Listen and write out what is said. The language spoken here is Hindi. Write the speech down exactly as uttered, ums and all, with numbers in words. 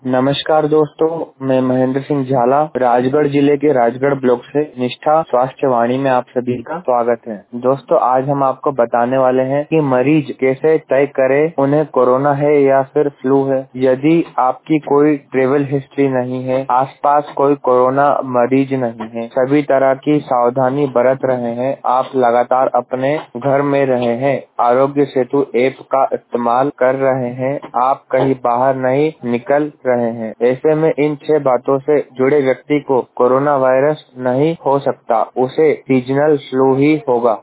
नमस्कार दोस्तों, मैं महेंद्र सिंह झाला राजगढ़ जिले के राजगढ़ ब्लॉक से निष्ठा स्वास्थ्य वाणी में आप सभी का स्वागत है। दोस्तों, आज हम आपको बताने वाले हैं कि मरीज कैसे तय करे उन्हें कोरोना है या फिर फ्लू है। यदि आपकी कोई ट्रेवल हिस्ट्री नहीं है, आसपास कोई कोरोना मरीज नहीं है, सभी तरह की सावधानी बरत रहे हैं, आप लगातार अपने घर में रहे हैं, आरोग्य सेतु ऐप का इस्तेमाल कर रहे हैं, आप कहीं बाहर नहीं निकल रहे हैं, ऐसे में इन छह बातों से जुड़े व्यक्ति को कोरोना वायरस नहीं हो सकता, उसे सीजनल फ्लू ही होगा।